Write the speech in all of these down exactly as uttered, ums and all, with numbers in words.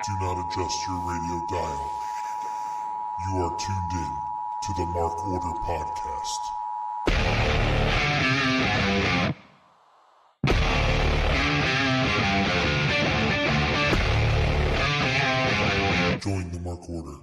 Do not adjust your radio dial. You are tuned in to the Mark Order Podcast. Join the Mark Order.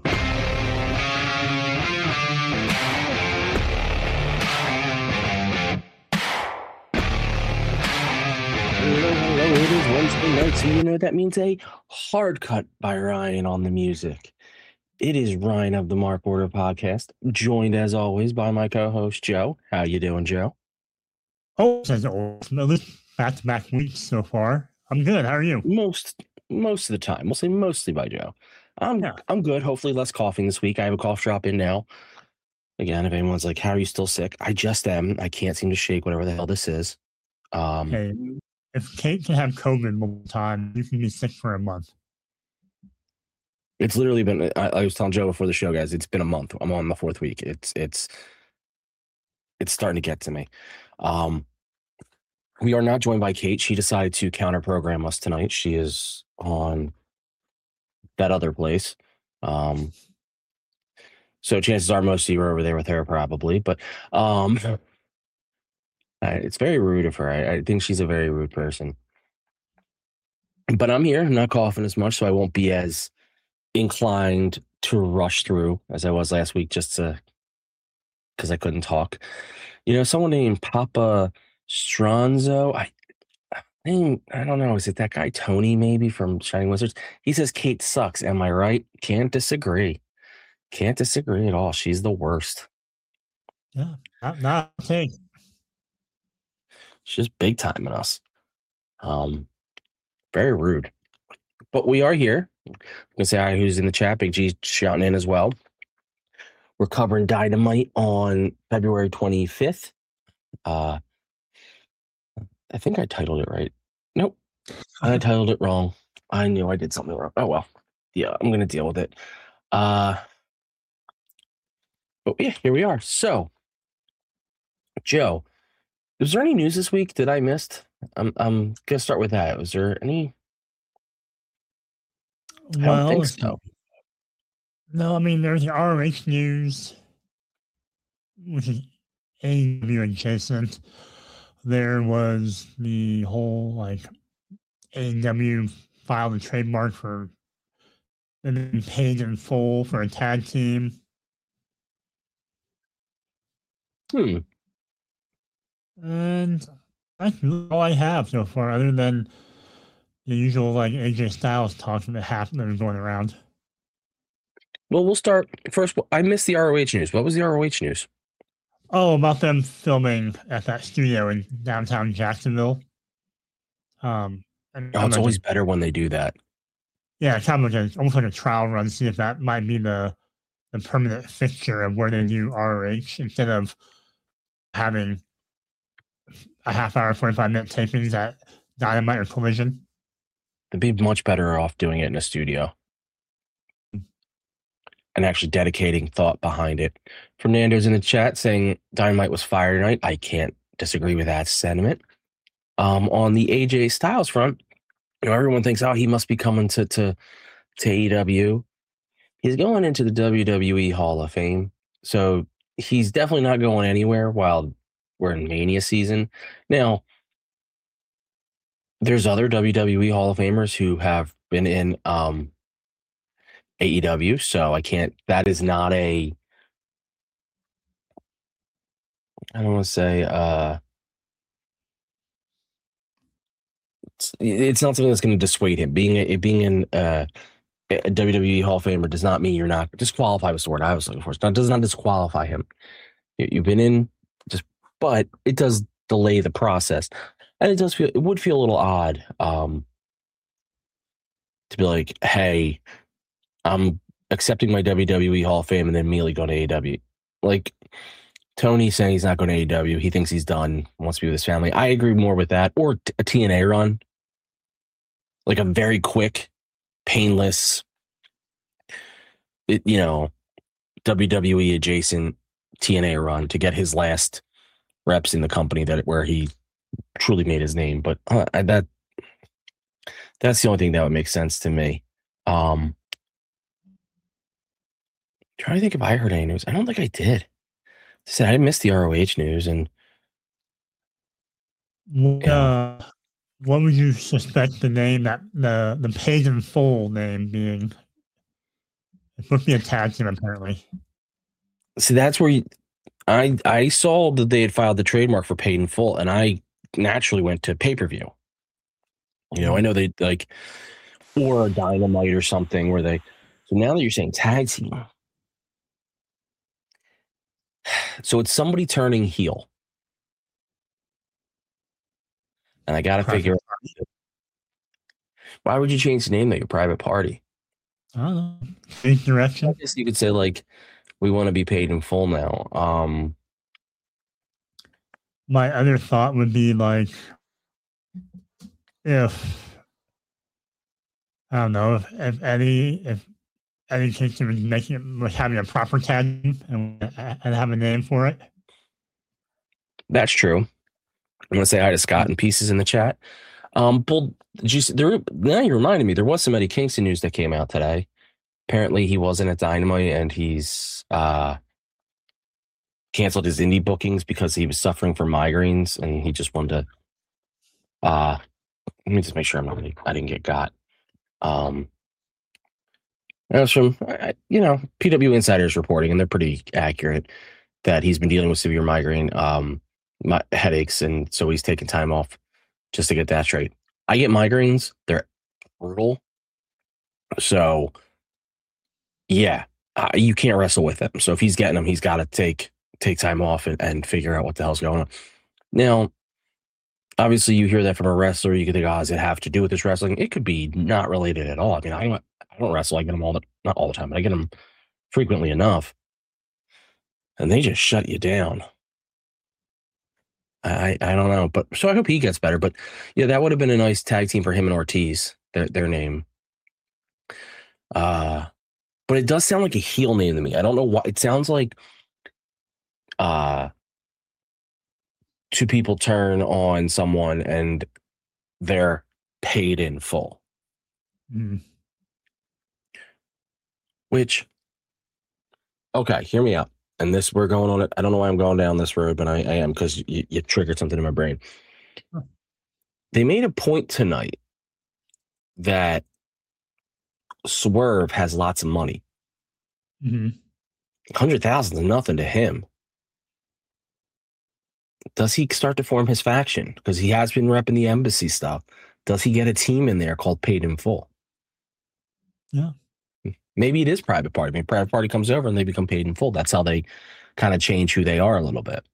Hello, hello, it is Wednesday night, so you know that means a hard cut by Ryan on the music. It is Ryan of the Mark Order Podcast, joined as always by my co-host Joe. How you doing, Joe? Oh, as always, back-to-back weeks so far. I'm good. How are you? Most most of the time. We'll say mostly by Joe. I'm Yeah. I'm good. Hopefully less coughing this week. I have a cough drop in now. Again, if anyone's like, how are you still sick? I just am. I can't seem to shake whatever the hell this is. Um, Hey, if Kate can have COVID one time, you can be sick for a month. It's literally been, I, I was telling Joe before the show, guys, it's been a month. I'm on the fourth week. It's, it's, it's starting to get to me. Um, we are not joined by Kate. She decided to counter program us tonight. She is on that other place. Um, so chances are most of you are over there with her probably, but, um, uh, it's very rude of her. I, I think she's a very rude person, but I'm here. I'm not coughing as much, so I won't be as inclined to rush through as I was last week, just to because I couldn't talk. You know, someone named Papa Stronzo. I, I think I don't know. Is it that guy Tony maybe from Shining Wizards? He says Kate sucks. Am I right? Can't disagree. Can't disagree at all. She's the worst. Yeah, not, not okay. She's big time in us. Um, very rude. But we are here. I'm gonna say hi. Who's in the chat? Big G shouting in as well. We're covering Dynamite on February twenty-fifth. Uh, I think I titled it right. Nope, I titled it wrong. I knew I did something wrong. Oh well. Yeah, I'm gonna deal with it. Uh, but yeah, here we are. So, Joe, was there any news this week that I missed? I'm I'm gonna start with that. Was there any? I don't think so. No, I mean, there's the R O H news, which is A E W adjacent. There was the whole, like, A E W filed a trademark for and then paid in full for a tag team. Hmm. And that's really all I have so far, other than the usual, like, A J Styles talking that happened that was going around. Well, we'll start first. I missed the R O H news. What was the R O H news? Oh, about them filming at that studio in downtown Jacksonville. Um, and Oh, it's like always a, better when they do that. yeah, kind of like a, almost like a trial run, see if that might be the the permanent fixture of where they do R O H instead of having a half hour, forty-five minute tapings at Dynamite or Collision. They'd be much better off doing it in a studio and actually dedicating thought behind it. Fernando's in the chat saying Dynamite was fire tonight. I can't disagree with that sentiment. Um, on the A J Styles front, you know, everyone thinks, oh, he must be coming to, to, to A E W. He's going into the W W E Hall of Fame. So he's definitely not going anywhere while we're in Mania season. Now, there's other W W E Hall of Famers who have been in um, A E W, so I can't, that is not a, I don't want to say, uh, it's, it's not something that's going to dissuade him. Being a, being in uh, a W W E Hall of Famer does not mean you're not, disqualify was the word I was looking for. It does not disqualify him. You, you've been in, just, but it does delay the process. And it does feel, it would feel a little odd um, to be like, hey, I'm accepting my W W E Hall of Fame and then immediately going to A E W. Like, Tony saying he's not going to A E W. He thinks he's done, wants to be with his family. I agree more with that. Or a T N A run. Like a very quick, painless, it, you know, W W E adjacent T N A run to get his last reps in the company that where he truly made his name. But uh, that that's the only thing that would make sense to me. Um, trying to think if I heard any news. I don't think I did. I said I missed the R O H news, and What, you know, uh, what would you suspect the name that the the paid in full name being? It's supposed to be a tag team apparently. see that's where you, I I saw that they had filed the trademark for paid in full, and I naturally went to pay per view. You know, I know they like or a Dynamite or something where they. So now that you're saying tag team, so it's somebody turning heel, and I got to figure. Why would you change the name though? Your private party. I don't know. Change I direction. guess you could say like, we want to be paid in full now. Um, My other thought would be like if I don't know if, if Eddie if Eddie Kingston was making it was having a proper tag team and, and have a name for it. that's true. I'm gonna say hi to Scott and Pieces in the chat. Um, Bull, did you see, there? Now you reminded me. There was some Eddie Kingston news that came out today. Apparently, he wasn't at Dynamite, and he's uh canceled his indie bookings because he was suffering from migraines, and he just wanted to. Uh, let me just make sure I'm not. I didn't get got. Um, that was from I- you know P W Insiders reporting, and they're pretty accurate that he's been dealing with severe migraine, um, my headaches, and so he's taking time off just to get that straight. I get migraines; they're brutal. So, yeah, uh, you can't wrestle with them. So if he's getting them, he's got to take take time off and, and figure out what the hell's going on. Now, obviously, you hear that from a wrestler, you could think, oh, does it have to do with this wrestling? It could be not related at all. I mean, I don't, I don't wrestle. I get them all the not all the time, but I get them frequently enough, and they just shut you down. I I don't know, but so I hope he gets better. But yeah, that would have been a nice tag team for him and Ortiz. Their their name. Uh, but it does sound like a heel name to me. I don't know why. It sounds like uh, two people turn on someone and they're paid in full. Mm. Which, okay, hear me out. And this, we're going on it. I don't know why I'm going down this road, but I, I am because you, you triggered something in my brain. Huh. They made a point tonight that Swerve has lots of money. Mm-hmm. one hundred thousand is nothing to him. Does he start to form his faction? Because he has been repping the embassy stuff. Does he get a team in there called Paid in Full? Yeah. Maybe it is Private Party. Maybe Private Party comes over and they become Paid in Full. That's how they kind of change who they are a little bit.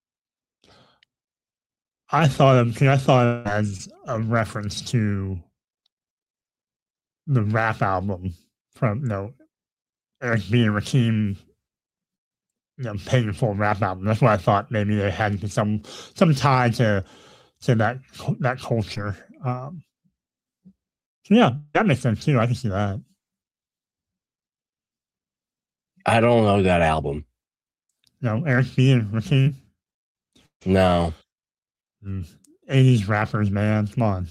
I thought of I thought of it as a reference to the rap album from you know Eric B and Rakim, you know, paid in full rap album. That's what I thought. Maybe they had some some tie to to that that culture. Um, so yeah, that makes sense too. I can see that. I don't know that album. You know, Eric B and Rakim. No. Mm. eighties rappers, man. Come on.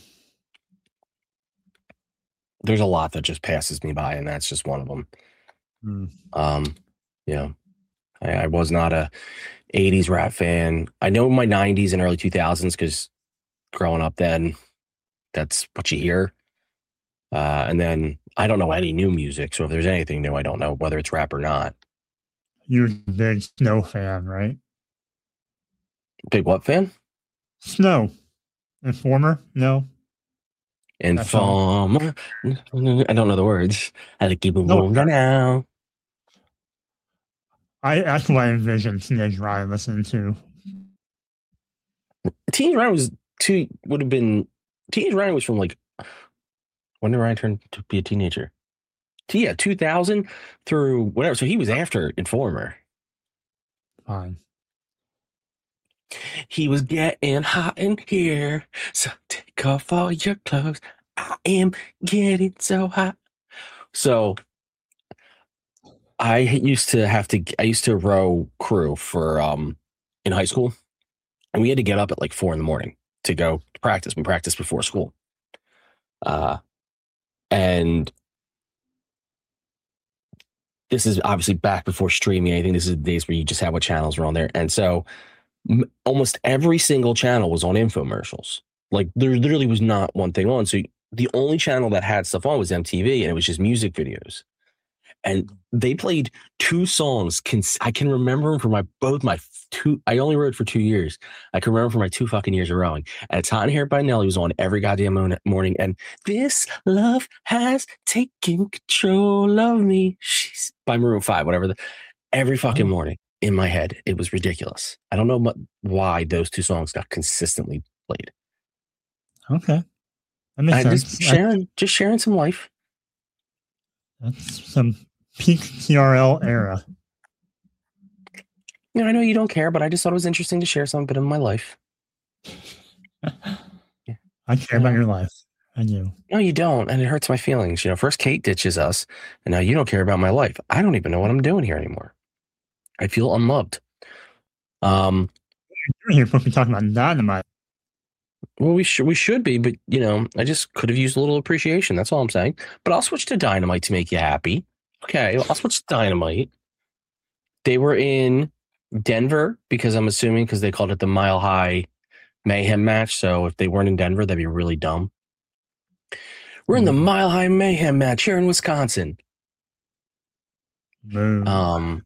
There's a lot that just passes me by, and that's just one of them. Mm. Um, yeah. I, I was not a eighties rap fan. I know my nineties and early two thousands because growing up then, that's what you hear. Uh, and then I don't know any new music. So if there's anything new, I don't know whether it's rap or not. You're a big Snow fan, right? Big what fan? Snow. Informer? No. Informer. I don't know the words. I had to keep it No. moving now. I that's what I envisioned Teenage Ryan listening to. Teenage Ryan was two would have been Teenage Ryan was from like when did Ryan turn to be a teenager? Yeah, two thousand through whatever. So he was after Informer. Fine. He was getting hot in here, so take off all your clothes. I am getting so hot. So I used to have to. I used to row crew for um in high school, and we had to get up at like four in the morning to go practice. We practiced before school, uh, and this is obviously back before streaming. I think this is the days where you just had what channels were on there. And so m- almost every single channel was on infomercials. Like there literally was not one thing on. So the only channel that had stuff on was M T V, and it was just music videos. And they played two songs. Cons- I can remember them for my both my two. I only rode for two years. I can remember for my two fucking years of rowing. And It's Hot in Here by Nelly was on every goddamn mon- morning. And this love has taken control of me. She's by Maroon five, whatever. The, every fucking morning in my head, it was ridiculous. I don't know what, why those two songs got consistently played. Okay. That makes I sense. just sharing, just sharing some life. That's some peak T R L era. You know, I know you don't care, but I just thought it was interesting to share some bit of my life. I care about your life. I do. No, you don't, and it hurts my feelings. You know, first Kate ditches us, and now you don't care about my life. I don't even know what I'm doing here anymore. I feel unloved. Um, You're here supposed to be talking about Dynamite. well, we should we should be, but you know, I just could have used a little appreciation. That's all I'm saying. But I'll switch to Dynamite to make you happy. Okay, I'll switch to Dynamite. They were in Denver because I'm assuming because they called it the Mile High Mayhem match. So if they weren't in Denver, that'd be really dumb. We're in the Mhm. Mile High Mayhem match here in Wisconsin. Boom. Um,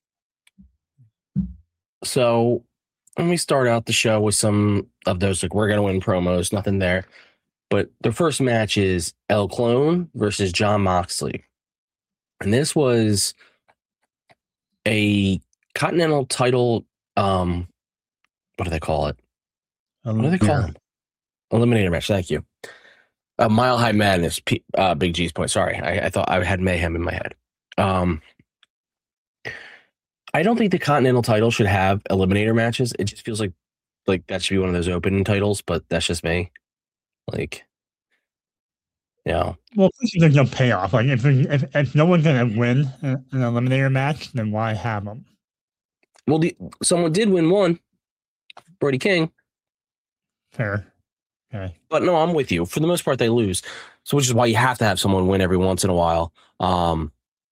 so let me start out the show with some of those like we're gonna win promos, nothing there. But the first match is El Clone versus John Moxley. And this was a Continental title, um, what do they call it? What do they call them? Eliminator match, thank you. Uh, Mile High Madness, P- uh, Big G's point. Sorry, I, I thought I had Mayhem in my head. Um, I don't think the Continental title should have Eliminator matches. It just feels like like that should be one of those opening titles, but that's just me. Like, you know, Well, plus there's no payoff. Like if if, if no one's gonna win an an eliminator match, then why have them? well, the, someone did win one, Brody King, Fair. Okay. but no, I'm with you. For the most part, they lose. So, which is why you have to have someone win every once in a while. Um,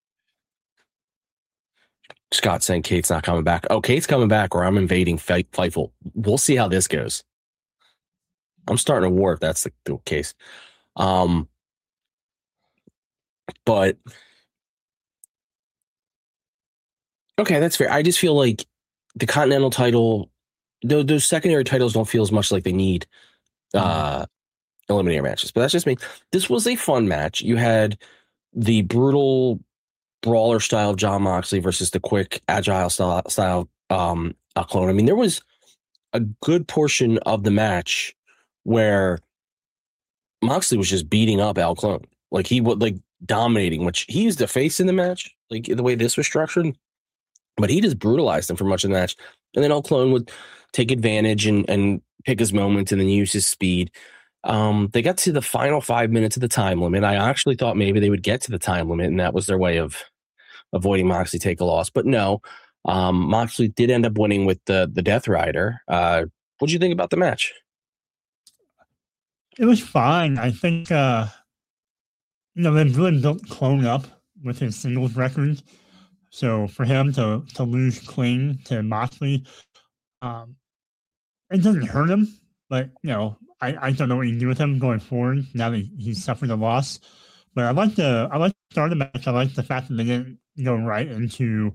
Scott saying Kate's not coming back. Oh, Kate's coming back, or I'm invading Fe- Fightful. We'll see how this goes. I'm starting a war if that's the, the case. Um, but okay, that's fair. I just feel like the Continental title, those, those secondary titles don't feel as much like they need uh, eliminator matches. But that's just me. This was a fun match. You had the brutal brawler style John Moxley versus the quick agile style, style um, uh, Clone. I mean, there was a good portion of the match where Moxley was just beating up Al Clone. Like he would like dominating, which he used the face in the match, like the way this was structured. But he just brutalized him for much of the match. And then Al Clone would take advantage and, and pick his moments and then use his speed. Um, they got to the final five minutes of the time limit. I actually thought maybe they would get to the time limit, and that was their way of avoiding Moxley take a loss. But no, um, Moxley did end up winning with the, the Death Rider. Uh, what did you think about the match? It was fine. I think uh you know they've really built Clone up with his singles record. So for him to to lose clean to Moxley, um, it doesn't hurt him. But you know, I, I don't know what you can do with him going forward now that he's suffered a loss. But I like the I like the start of the match. I like the fact that they didn't go right into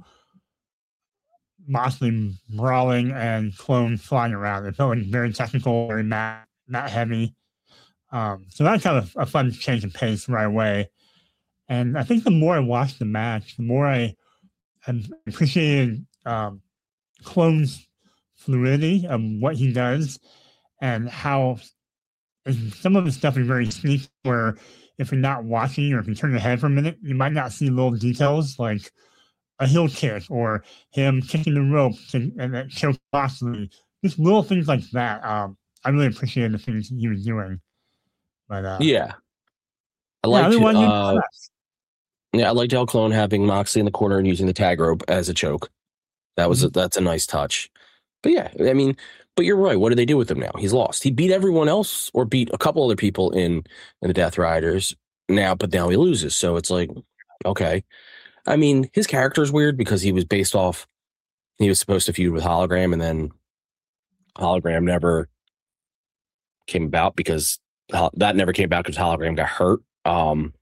Moxley brawling and Clone flying around. It felt like very technical, very mat mat heavy. Um, so that's kind of a fun change of pace right away. And I think the more I watched the match, the more I, I appreciated um, Clone's fluidity of what he does and how and some of the stuff is very sneaky where if you're not watching or if you turn your head for a minute, you might not see little details like a heel kick or him kicking the rope and, and that choke Moxley. Just little things like that. Um, I really appreciated the things he was doing. But uh, Yeah. I yeah, liked everyone uh, knew yeah, I liked Al Clone having Moxley in the corner and using the tag rope as a choke. That was a, that's a nice touch. But yeah, I mean, but you're right. What do they do with him now? He's lost. He beat everyone else or beat a couple other people in in the Death Riders now, but now he loses. So it's like, okay. I mean, his character's weird because he was based off, he was supposed to feud with Hologram, and then Hologram never came about because that never came about because Hologram got hurt. Um,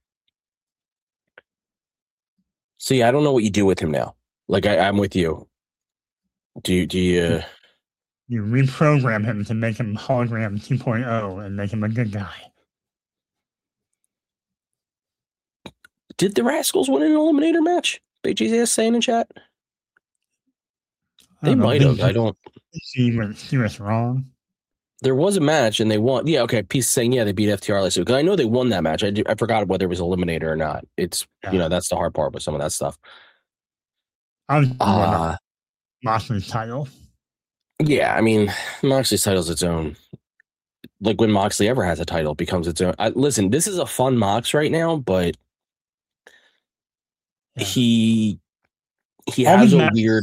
so yeah, I don't know what you do with him now. Like I, I'm with you. Do you, do you, You reprogram him to make him Hologram two point oh and make him a good guy. did the Rascals win an Eliminator match? Big G's ass saying in chat. They might have. I don't. See what's wrong. There was a match and they won. Yeah, okay. Piece saying yeah they beat F T R last week. I know they won that match. I do, I forgot whether it was Eliminator or not. It's yeah. you know that's the hard part with some of that stuff. I was uh, Moxley's title. Yeah, I mean Moxley's title's its own. Like when Moxley ever has a title, it becomes its own. I, listen, this is a fun Mox right now, but yeah. he he All has a matches. weird.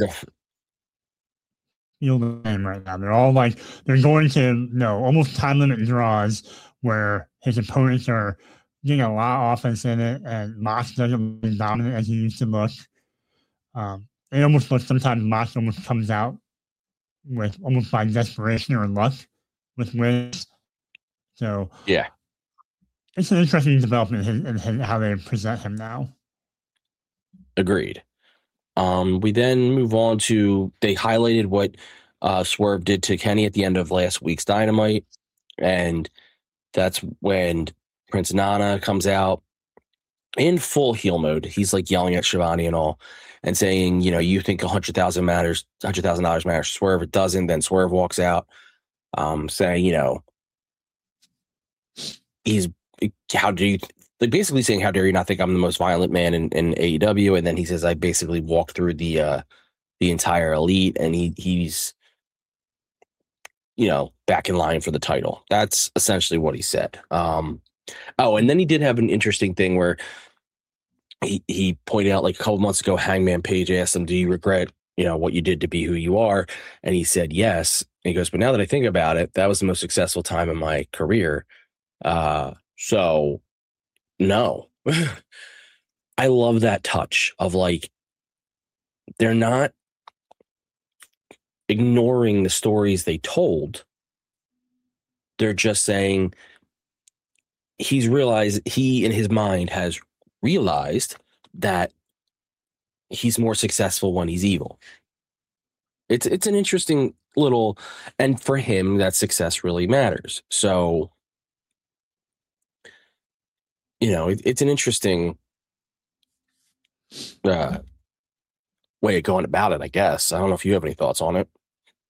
Feel the same right now. They're all like they're going to you know almost time limit draws where his opponents are getting a lot of offense in it, and Mox doesn't look dominant as he used to look. Um, it almost looks sometimes Mox almost comes out with almost by desperation or luck with wins. So yeah, it's an interesting development in, in, in how they present him now. Agreed. Um, we then move on to they highlighted what uh, Swerve did to Kenny at the end of last week's Dynamite, and that's when Prince Nana comes out in full heel mode. He's like yelling at Shivani and all, and saying, "You know, you think a hundred thousand matters, hundred thousand dollars matters. Swerve, it doesn't." Then Swerve walks out, um, saying, "You know, he's how do you?" Like basically saying, "How dare you not think I'm the most violent man in, in A E W?" And then he says, "I basically walked through the uh, the entire elite," and he he's, you know, back in line for the title. That's essentially what he said. Um, oh, and then he did have an interesting thing where he he pointed out like a couple months ago, Hangman Page asked him, "Do you regret you know what you did to be who you are?" And he said, "Yes." And he goes, "But now that I think about it, that was the most successful time in my career." Uh, so. No, I love that touch of like, they're not ignoring the stories they told. They're just saying he's realized he in his mind has realized that he's more successful when he's evil. It's, it's an interesting little, and for him, that success really matters. So, you know, it, it's an interesting uh, way of going about it, I guess. I don't know if you have any thoughts on it.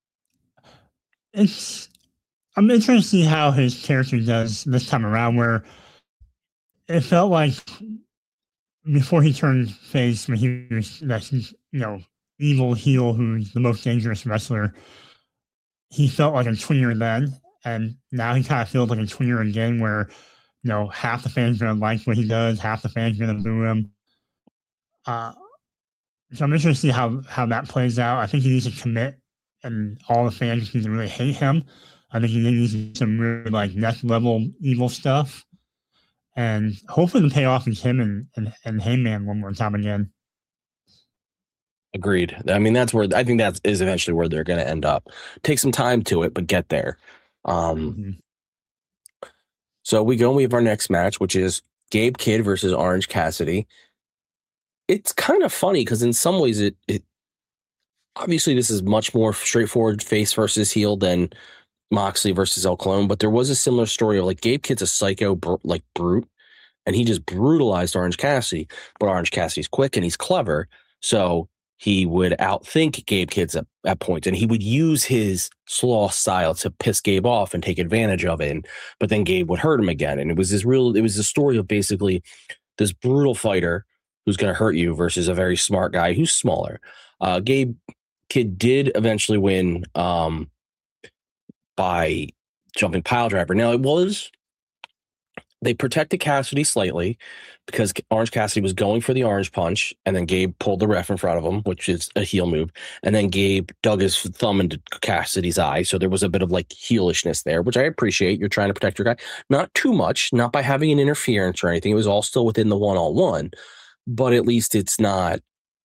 It's, I'm interested to see how his character does this time around, where it felt like before he turned face, when he was that, you know, evil heel who's the most dangerous wrestler, he felt like a tweener then, and now he kind of feels like a tweener again, where you know, half the fans are going to like what he does, half the fans are going to boo him. Uh, so I'm interested to see how, how that plays out. I think he needs to commit, and all the fans need to really hate him. I think he needs to do some really, like, next level evil stuff. And hopefully the payoff is him and, and, and Heyman one more time again. Agreed. I mean, that's where, I think that is eventually where they're going to end up. Take some time to it, but get there. Um, mm-hmm. So we go and we have our next match, which is Gabe Kidd versus Orange Cassidy. It's kind of funny because in some ways it, it obviously this is much more straightforward face versus heel than Moxley versus El Clone, but there was a similar story of like Gabe Kidd's a psycho br- like brute, and he just brutalized Orange Cassidy, but Orange Cassidy's quick and he's clever, so he would outthink Gabe Kidd at, at points, and he would use his sloth style to piss Gabe off and take advantage of it. And, but then Gabe would hurt him again. And it was this real, it was a story of basically this brutal fighter who's going to hurt you versus a very smart guy who's smaller. Uh, Gabe Kidd did eventually win um, by jumping pile driver. Now it was, they protected Cassidy slightly because Orange Cassidy was going for the orange punch, and then Gabe pulled the ref in front of him, which is a heel move. And then Gabe dug his thumb into Cassidy's eye. So there was a bit of like heelishness there, which I appreciate. You're trying to protect your guy. Not too much, not by having an interference or anything. It was all still within the one-on-one. but at least it's not.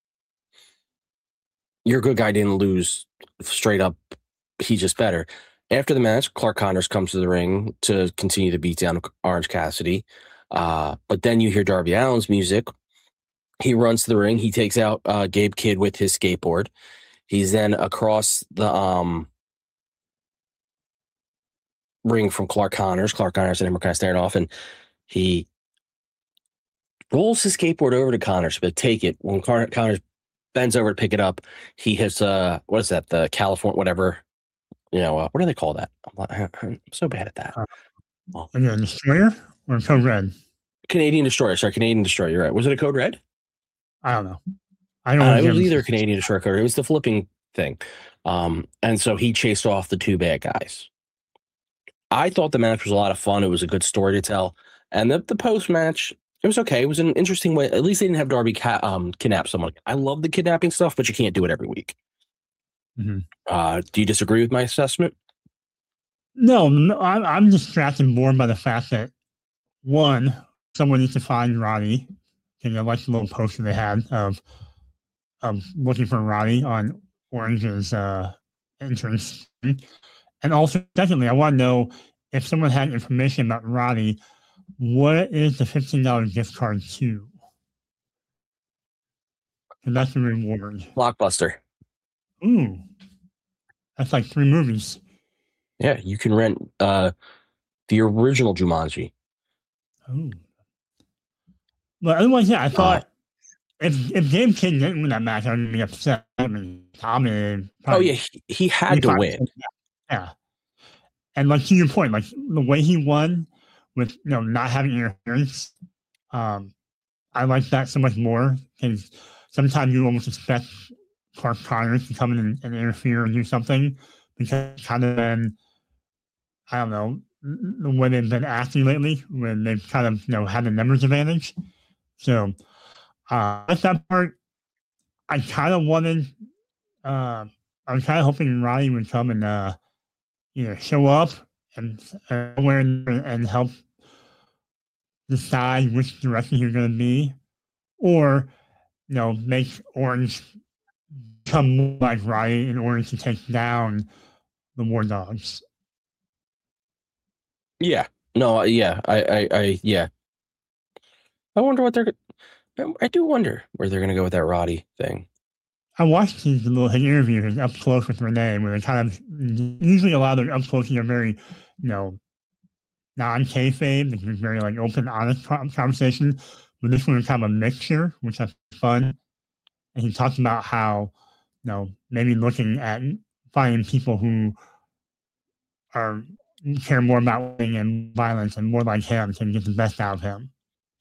Your good guy didn't lose straight up. He's just better. After the match, Clark Connors comes to the ring to continue to beat down Orange Cassidy. Uh, but then you hear Darby Allin's music. He runs to the ring. He takes out uh, Gabe Kidd with his skateboard. He's then across the um, ring from Clark Connors. Clark Connors and him are kind of staring off, and he rolls his skateboard over to Connors, but take it. When Con- Connors bends over to pick it up, he hits, uh, what is that, the California, whatever, you know, uh, what do they call that? I'm, I'm so bad at that. Uh, oh. Again, Destroyer or Code Red? Canadian Destroyer. Sorry, Canadian Destroyer. You're right. Was it a Code Red? I don't know. I don't uh, know. It was either a Canadian Destroyer code. It was the flipping thing. Um, and so he chased off the two bad guys. I thought the match was a lot of fun. It was a good story to tell. And the, the post-match, it was okay. It was an interesting way. At least they didn't have Darby ca- um, kidnap someone. I love the kidnapping stuff, but you can't do it every week. Mm-hmm. Uh, do you disagree with my assessment? No, no I'm, I'm distracted more by the fact that, one, someone needs to find Roddy. And I like the little poster they had of, of looking for Roddy on Orange's uh, entrance. And also, secondly, I want to know if someone had information about Roddy, what is the fifteen dollars gift card to? And that's the reward. Blockbuster. Ooh. That's like three movies. Yeah, you can rent uh, the original Jumanji. Oh. But otherwise, yeah, I thought uh, if if Gabe Kidd didn't win that match, I would be upset. I mean, Tommy. Oh, yeah, he, he had to win. Yeah. And like to your point, like the way he won with, you know, not having interference, um, I like that so much more because sometimes you almost expect Clark Connors to come in and, and interfere and do something because kind of been, I don't know, the way they've been acting lately when they've kind of, you know, had the numbers advantage. So uh, at that part, I kind of wanted, uh, I was kind of hoping Roddy would come and, uh, you know, show up and uh, and, and help decide which direction you're going to be, or, you know, make Orange become more like Roddy in order to take down the War Dogs. Yeah. No, yeah. I, I, I yeah. I wonder what they're, I, I do wonder where they're going to go with that Roddy thing. I watched his little his interviews up close with Renee, where they kind of usually a lot of their up close are very, you know, non-kayfabe. It's very like open, honest conversation. But this one was kind of a mixture, which was fun. And he talked about how, you know, maybe looking at finding people who are care more about winning and violence and more like him to get the best out of him.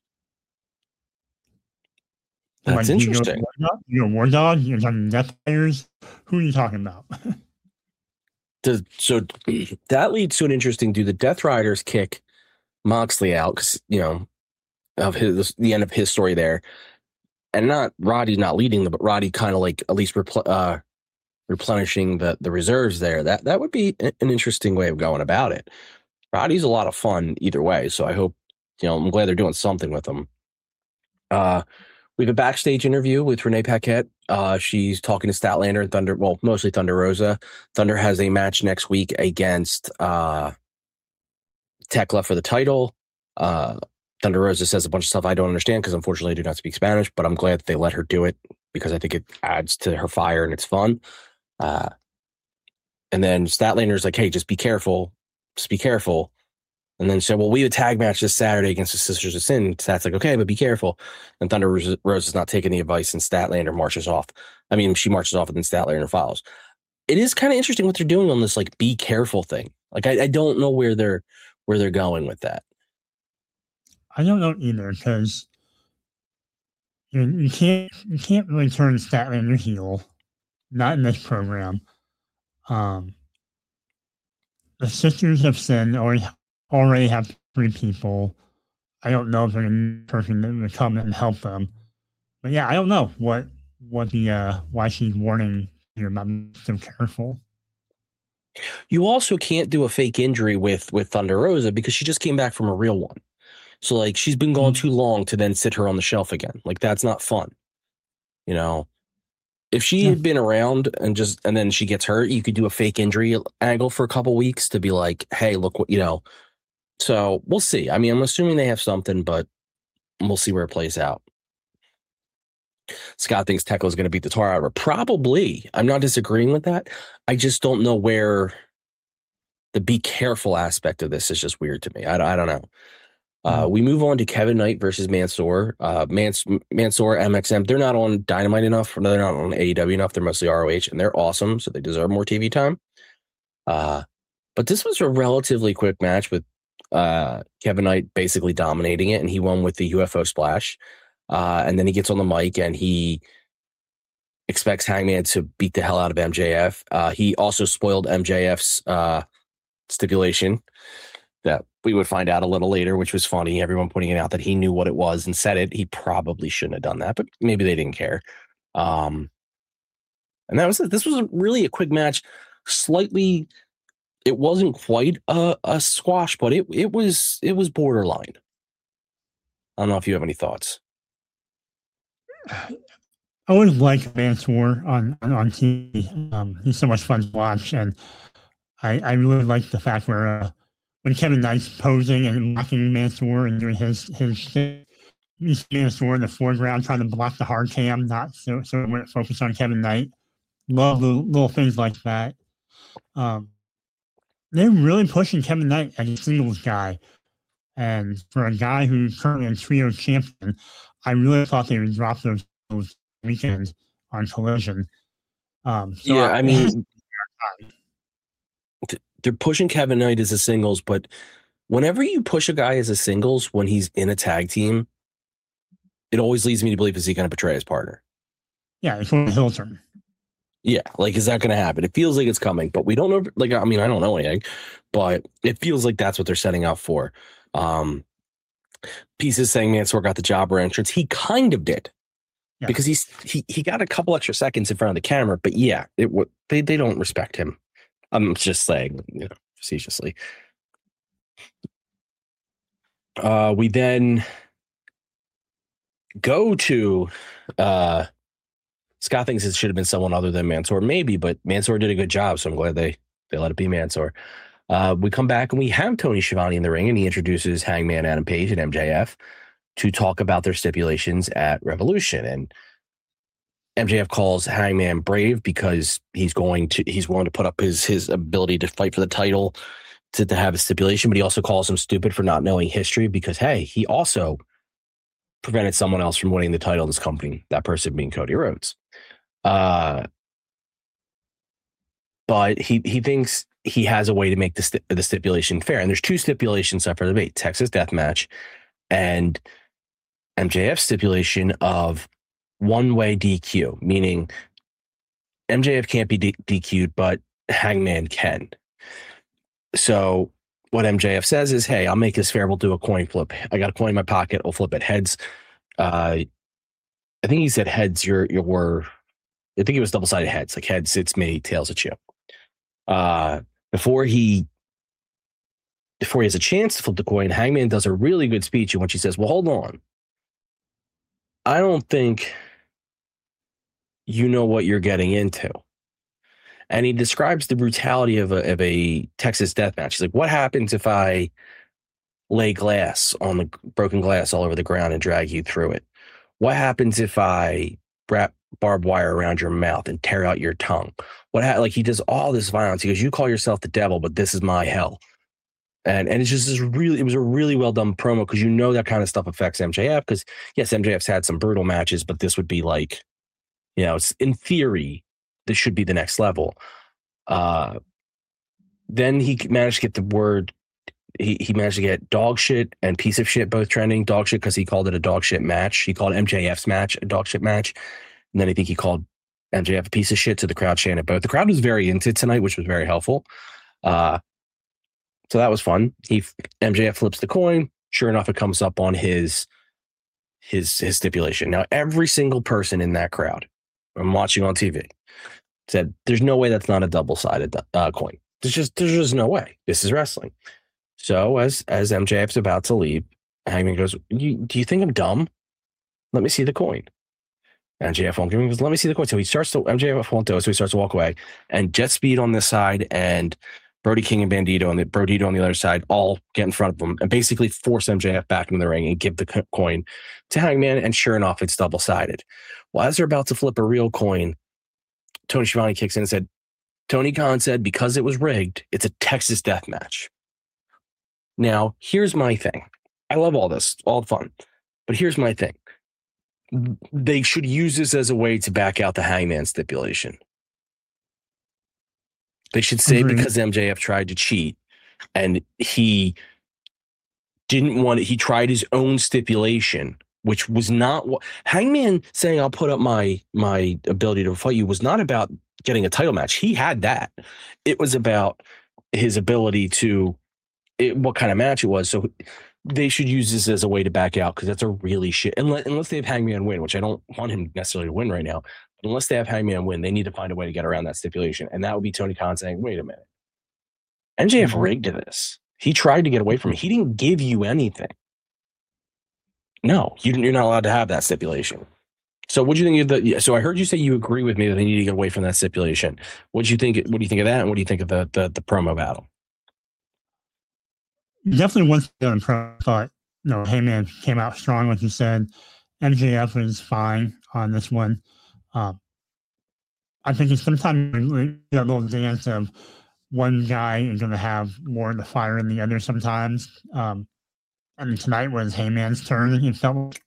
That's like, interesting. You're a war dog. You're talking death players. Who are you talking about? Does, so that leads to an interesting. Do the Death Riders kick Moxley out because you know of his the end of his story there, and not Roddy not leading them, but Roddy kind of like at least repl- uh, replenishing the the reserves there. That that would be an interesting way of going about it. Roddy's a lot of fun either way, so I hope you know I'm glad they're doing something with him. Uh. We have a backstage interview with Renee Paquette. Uh, she's talking to Statlander and Thunder, well, mostly Thunder Rosa. Thunder has a match next week against uh, Tekla for the title. Uh, Thunder Rosa says a bunch of stuff I don't understand because unfortunately I do not speak Spanish, but I'm glad that they let her do it because I think it adds to her fire and it's fun. Uh, and then Statlander's like, hey, just be careful. Just be careful. And then said, well, we have a tag match this Saturday against the Sisters of Sin. Stat's like, okay, but be careful. And Thunder Rose is not taking the advice, and Statlander marches off. I mean, she marches off, and then Statlander follows. It is kind of interesting what they're doing on this, like, be careful thing. Like, I, I don't know where they're where they're going with that. I don't know either, because you, you can't you can't really turn Statlander heel, not in this program. Um, the Sisters of Sin already. already have three people. I don't know if they're going to person that would come and help them. But yeah, I don't know what what the uh, why she's warning you about being so careful. You also can't do a fake injury with with Thunder Rosa because she just came back from a real one. So like she's been gone too long to then sit her on the shelf again. Like that's not fun. You know, if she had been around and just and then she gets hurt, you could do a fake injury angle for a couple weeks to be like, hey, look what you know. So we'll see. I mean, I'm assuming they have something, but we'll see where it plays out. Scott thinks Tekla is going to beat the tar out of her. Probably. I'm not disagreeing with that. I just don't know where the be careful aspect of this is just weird to me. I, I don't know. Uh, we move on to Kevin Knight versus Mansoor. Uh, Mans- Mansoor, M X M, they're not on Dynamite enough. They're not on A E W enough. They're mostly R O H, and they're awesome, so they deserve more T V time. Uh, but this was a relatively quick match with uh, Kevin Knight basically dominating it, and he won with the U F O splash. Uh, and then he gets on the mic, and he expects Hangman to beat the hell out of M J F. Uh, he also spoiled M J F's uh, stipulation that we would find out a little later, which was funny. Everyone pointing out that he knew what it was and said it. He probably shouldn't have done that, but maybe they didn't care. Um, and that was this was really a quick match. Slightly, it wasn't quite a, a squash, but it it was it was borderline. I don't know if you have any thoughts. I always like Mansoor on on, on T V. Um, he's so much fun to watch, and I I really like the fact where. Uh, When Kevin Knight's posing and mocking Mansoor and doing his his shit, you see Mansoor in the foreground trying to block the hard cam, not so so we're focused on Kevin Knight. Love little, little things like that. Um, they're really pushing Kevin Knight as a singles guy, and for a guy who's currently a trio champion, I really thought they would drop those those weekends on Collision. Um, so yeah, I, I mean. They're pushing Kevin Knight as a singles, but whenever you push a guy as a singles when he's in a tag team, it always leads me to believe, is he going to betray his partner? Yeah, it's on Hilton. Yeah, like, is that going to happen? It feels like it's coming, but we don't know. Like, I mean, I don't know anything, but it feels like that's what they're setting out for. Um, Pieces saying Mansoor got the jobber entrance. He kind of did. Yeah. Because he's he he got a couple extra seconds in front of the camera, but yeah, it they they don't respect him. I'm just saying, you know, facetiously. Uh, we then go to uh, Scott thinks it should have been someone other than Mansoor, maybe, but Mansoor did a good job, so I'm glad they they let it be Mansoor. Uh, we come back and we have Tony Schiavone in the ring, and he introduces Hangman Adam Page and M J F to talk about their stipulations at Revolution. And M J F calls Hangman brave because he's going to he's willing to put up his his ability to fight for the title to, to have a stipulation, but he also calls him stupid for not knowing history because, hey, he also prevented someone else from winning the title in this company, that person being Cody Rhodes. Uh, but he he thinks he has a way to make the, sti- the stipulation fair. And there's two stipulations up for debate, Texas Death Match and M J F's stipulation of one-way D Q, meaning M J F can't be D- DQ'd, but Hangman can. So what M J F says is, hey, I'll make this fair. We'll do a coin flip. I got a coin in my pocket. I'll flip it. Heads. Uh, I think he said heads, you're, you're, I think it was double-sided heads. Like heads, it's me. Tails, it's you. Uh, before he, before he has a chance to flip the coin, Hangman does a really good speech in which he says, well, hold on. I don't think you know what you're getting into. And he describes the brutality of a, of a Texas death match. He's like, what happens if I lay glass on the broken glass all over the ground and drag you through it? What happens if I wrap barbed wire around your mouth and tear out your tongue? What ha- like he does all this violence. He goes, you call yourself the devil, but this is my hell. And and it's just this really, it was a really well done promo because you know that kind of stuff affects M J F because yes, M J F's had some brutal matches, but this would be like, you know, it's in theory, this should be the next level. Uh, then he managed to get the word, he, he managed to get dog shit and piece of shit both trending. Dog shit because he called it a dog shit match. He called M J F's match a dog shit match. And then I think he called M J F a piece of shit, so the crowd chanted both. The crowd was very into it tonight, which was very helpful. Uh, so that was fun. He M J F flips the coin. Sure enough, it comes up on his his his stipulation. Now, every single person in that crowd, I'm watching on T V, said, "There's no way that's not a double-sided uh, coin. There's just there's just no way. This is wrestling." So as as M J F's about to leave, Hangman goes, you, do you think I'm dumb? Let me see the coin. M J F won't give him. He goes, let me see the coin. So he starts to, M J F won't do it. So he starts to walk away. And Jet Speed on this side and Brody King and Bandito on the Bandito on the other side all get in front of him and basically force M J F back into the ring and give the co- coin to Hangman. And sure enough, it's double sided. Well, as they're about to flip a real coin, Tony Schiavone kicks in and said, Tony Khan said, because it was rigged, it's a Texas death match. Now, here's my thing. I love all this, all fun. But here's my thing. They should use this as a way to back out the Hangman stipulation. They should say Agreed. because M J F tried to cheat and he didn't want it, he tried his own stipulation, which was not what Hangman saying, I'll put up my my ability to fight you was not about getting a title match. He had that. It was about his ability to it, what kind of match it was. So they should use this as a way to back out because that's a really shit. Unless, unless they have Hangman win, which I don't want him necessarily to win right now. But unless they have Hangman win, they need to find a way to get around that stipulation. And that would be Tony Khan saying, wait a minute. M J F Mhm. rigged this. He tried to get away from it. He didn't give you anything. No, you, you're not allowed to have that stipulation. So what do you think of the, so I heard you say you agree with me that they need to get away from that stipulation. What do you think, what do you think of that? And what do you think of the, the, the promo battle? Definitely once the pro thought, you know, Heyman came out strong, like you said. M J F was fine on this one. Um, I think it's sometimes a little dance of one guy is going to have more of the fire than the other sometimes. Um, and tonight was Heyman's turn. It felt like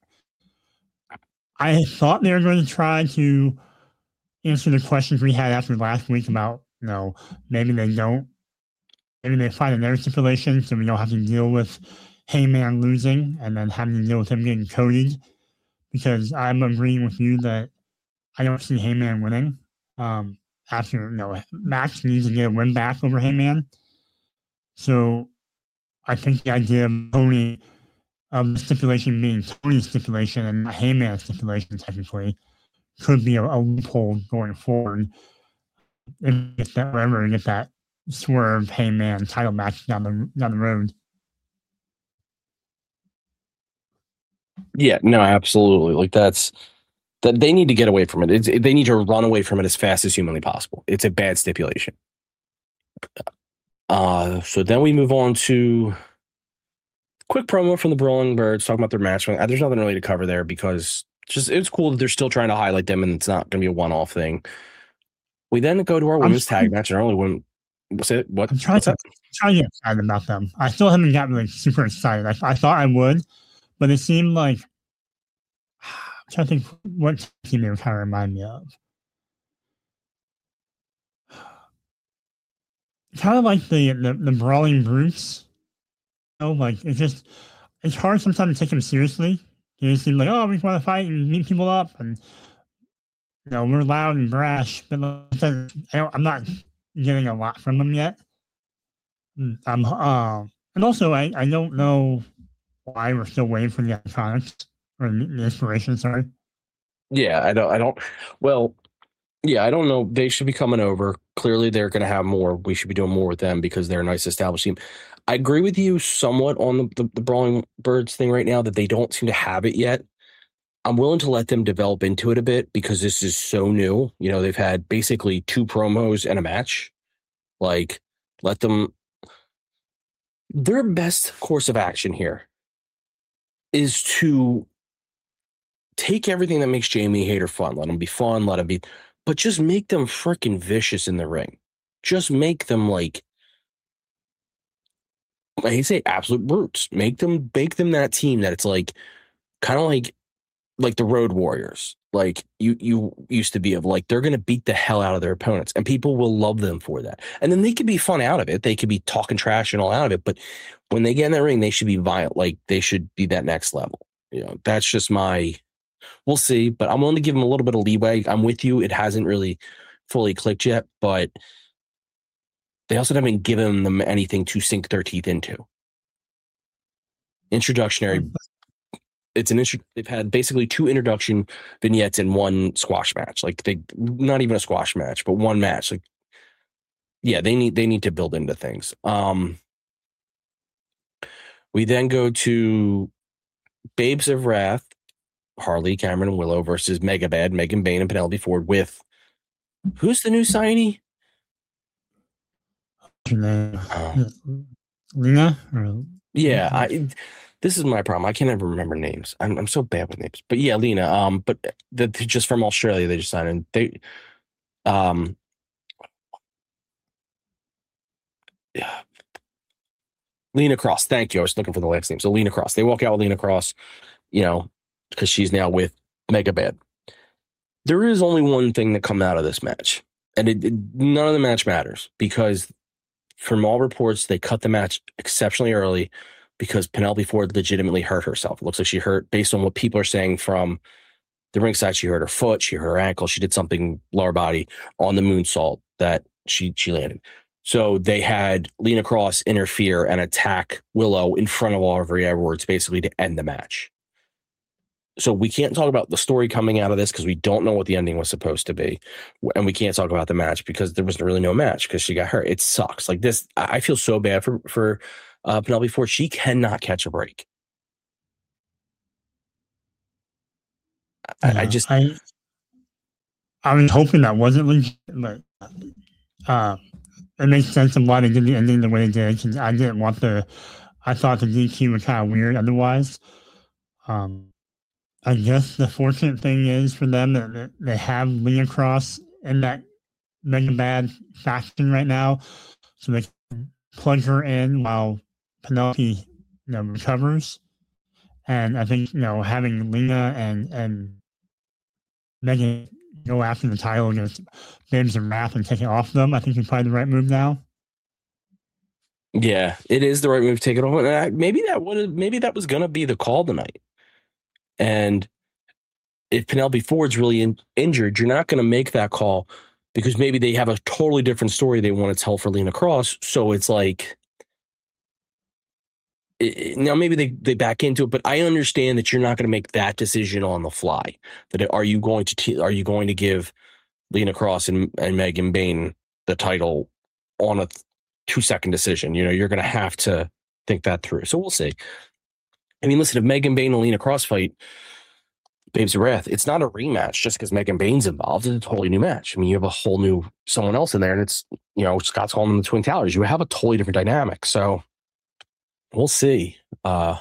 I thought they were going to try to answer the questions we had after last week about, you know, maybe they don't. Maybe they find another stipulation so we don't have to deal with Heyman losing and then having to deal with him getting coded. Because I'm agreeing with you that I don't see Heyman winning. Um, after, you know, Max needs to get a win back over Heyman. So I think the idea of Tony, of the stipulation being Tony's stipulation and not Heyman's stipulation technically, could be a, a loophole going forward. If we get that, wherever we get that swerve Heyman title match down the down the road. Yeah, no, absolutely. Like that's that they need to get away from it. It's, they need to run away from it as fast as humanly possible. It's a bad stipulation. Uh, so then we move on to quick promo from the Brawling Birds talking about their match. There's nothing really to cover there because just it's cool that they're still trying to highlight them and it's not going to be a one-off thing. We then go to our women's tag match and our only women. What's it? What? I'm trying What's to, that? trying to get excited about them. I still haven't gotten like super excited. I, I thought I would, but it seemed like I'm trying to think what team they were kind of remind me of. Kind of like the, the the Brawling Brutes. You know, like it's just it's hard sometimes to take them seriously. They just seem like, oh, we want to fight and meet people up, and you know we're loud and brash. But like, I don't, I'm not getting a lot from them yet. I'm uh, and also I, I don't know why we're still waiting for the iconics or the inspiration. Sorry. Yeah, I don't. I don't. Well, yeah, I don't know. They should be coming over. Clearly, they're going to have more. We should be doing more with them because they're a nice established team. I agree with you somewhat on the, the, the Brawling Birds thing right now that they don't seem to have it yet. I'm willing to let them develop into it a bit because this is so new. You know, they've had basically two promos and a match. Like, let them. Their best course of action here is to take everything that makes Jamie Hayter fun. Let them be fun. Let them be. But just make them freaking vicious in the ring. Just make them like, I hate to say absolute brutes. Make them, make them that team that it's like, kind of like, like the Road Warriors. Like you, you used to be of like, they're going to beat the hell out of their opponents and people will love them for that. And then they could be fun out of it. They could be talking trash and all out of it. But when they get in that ring, they should be violent. Like they should be that next level. You know, that's just my, we'll see, but I'm willing to give them a little bit of leeway. I'm with you. It hasn't really fully clicked yet, but they also haven't given them anything to sink their teeth into. Introductionary. It's an intro, they've had basically two introduction vignettes in one squash match. Like they, not even a squash match, but one match. Like, yeah, they need they need to build into things. Um, we then go to Babes of Wrath, Harley, Cameron, and Willow versus Mega Bad, Megan Bain, and Penelope Ford with who's the new signee? Oh. Lena? Or, yeah, I. This is my problem. I can't ever remember names. I'm I'm so bad with names. But yeah, Lena. Um, but the, just from Australia, they just signed in. They, um, yeah. Lena Cross. Thank you. I was looking for the last name. So Lena Cross. They walk out with Lena Cross, you know, because she's now with Mega Bad. There is only one thing that come out of this match, and it, it, none of the match matters because from all reports, they cut the match exceptionally early because Penelope Ford legitimately hurt herself. It looks like she hurt, based on what people are saying from the ringside, she hurt her foot, she hurt her ankle, she did something lower body on the moonsault that she she landed. So they had Lena Cross interfere and attack Willow in front of Aubrey Edwards, basically to end the match. So we can't talk about the story coming out of this because we don't know what the ending was supposed to be. And we can't talk about the match because there was really no match because she got hurt. It sucks. Like this, I feel so bad for, for uh, Penelope Ford. She cannot catch a break. I, yeah, I just... I, I was hoping that wasn't legit, but uh, it makes sense of why they did the ending the way they did. Cause I didn't want the... I thought the D Q was kind of weird otherwise. Um, I guess the fortunate thing is for them that they have Lena Cross in that Mega Bad faction right now, so they can plug her in while Penelope, you know, recovers. And I think, you know, having Lena and and Megan go after the title against Babes of Wrath and take it off them, I think is probably the right move now. Yeah, it is the right move. Take it off. And I, maybe that would maybe that was gonna be the call tonight. And if Penelope Ford's really in, injured, you're not going to make that call because maybe they have a totally different story they want to tell for Lena Cross. So it's like, it, now maybe they, they back into it, but I understand that you're not going to make that decision on the fly. That are you going to t- are you going to give Lena Cross and, and Megan Bain the title on a two second decision? You know, you're going to have to think that through. So we'll see. I mean, listen, if Megan Bain and Lena Cross fight Babes of Wrath, it's not a rematch just because Megan Bain's involved. It's a totally new match. I mean, you have a whole new someone else in there, and it's, you know, Scott's calling them the Twin Towers. You have a totally different dynamic. So we'll see. Uh,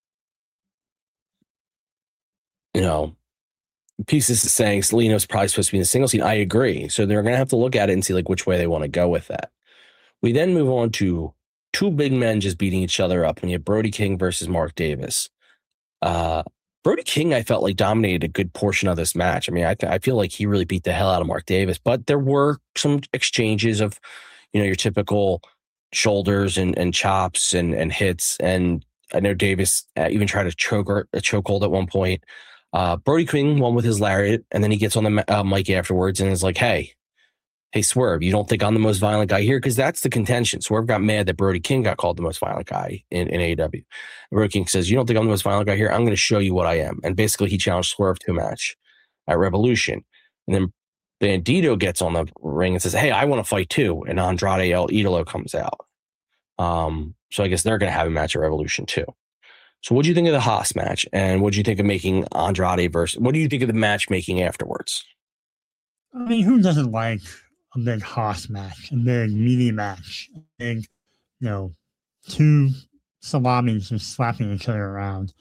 you know, Pieces is saying Selena's probably supposed to be in the single scene. I agree. So they're going to have to look at it and see like which way they want to go with that. We then move on to two big men just beating each other up. When you have Brody King versus Mark Davis. Uh, Brody King, I felt like dominated a good portion of this match. I mean, I, th- I feel like he really beat the hell out of Mark Davis, but there were some exchanges of, you know, your typical shoulders and, and chops and, and hits. And I know Davis uh, even tried a choke or a chokehold at one point. Uh, Brody King won with his lariat, and then he gets on the uh, mic afterwards and is like, hey, hey, Swerve, you don't think I'm the most violent guy here? Because that's the contention. Swerve got mad that Brody King got called the most violent guy in, in A E W. Brody King says, you don't think I'm the most violent guy here? I'm going to show you what I am. And basically, he challenged Swerve to a match at Revolution. And then Bandito gets on the ring and says, hey, I want to fight too. And Andrade El Idolo comes out. Um, so I guess they're going to have a match at Revolution too. So what do you think of the Haas match? And what do you think of making Andrade versus, what do you think of the matchmaking afterwards? I mean, who doesn't like a big Haas match, a big meaty match, a big, you know, two salamis just slapping each other around.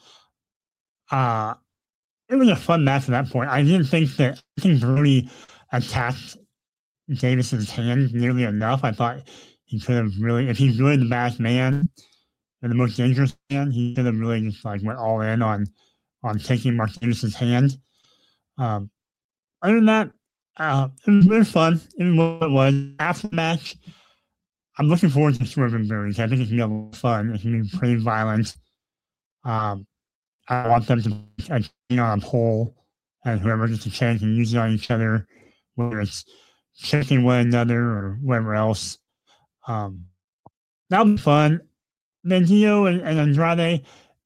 Uh, it was a fun match at that point. I didn't think that, I think Brody attacked Davis's hand nearly enough. I thought he could have really, if he's really the best man and the most dangerous man, he could have really just like went all in on, on taking Mark Davis's hand. Um, other than that, Uh, it was very fun. It was what it was. After the match, I'm looking forward to Swerve and Brody. I think it's going to be a lot of fun. It's going to be pretty violent. Um, I want them to uh, be on a pole, and whoever gets a chance can use it on each other, whether it's checking one another or whatever else. Um, that'll be fun. Bandito and, and Andrade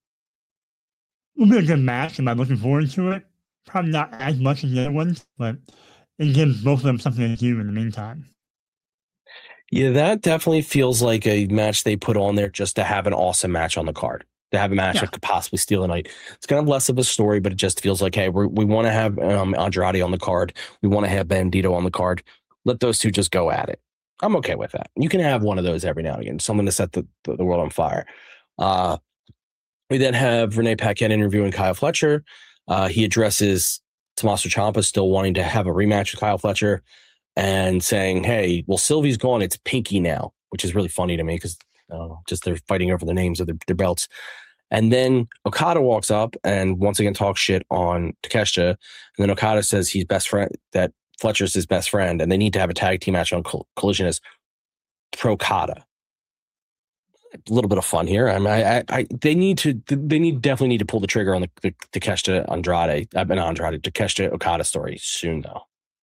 will be a good match, and I'm looking forward to it. Probably not as much as the other ones, but it gives both of them something to do in the meantime. Yeah, that definitely feels like a match they put on there just to have an awesome match on the card. to have a match Yeah. that could possibly steal the night. It's kind of less of a story, but it just feels like, hey, we're, we want to have um, Andrade on the card. We want to have Bandito on the card. Let those two just go at it. I'm okay with that. You can have one of those every now and again, something to set the, the, the world on fire. Uh, we then have Renee Paquette interviewing Kyle Fletcher. Uh, he addresses Tommaso Ciampa still wanting to have a rematch with Kyle Fletcher and saying, hey, well, Sylvie's gone. It's Pinky now, which is really funny to me because uh, just they're fighting over the names of their, their belts. And then Okada walks up and once again talks shit on Takeshita. And then Okada says he's best friend, that Fletcher's his best friend, and they need to have a tag team match on Coll- Collision as Pro-Kata. A little bit of fun here. I mean, I, I, I, they need to, they need definitely need to pull the trigger on the, the Takeshita Andrade, I've been Andrade, Takeshita Okada story soon, though.